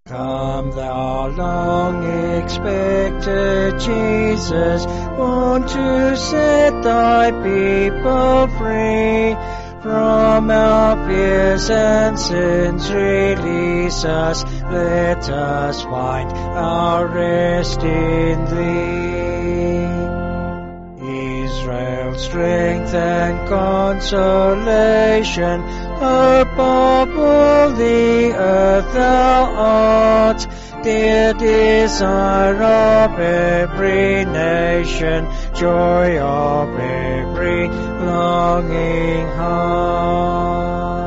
Come thou long expected Jesus, born to set thy people free. From our fears and sins release us, let us find our rest in thee. Israel's strength and consolation, hope of all the earth thou art, dear desire of every nation, joy of every longing heart.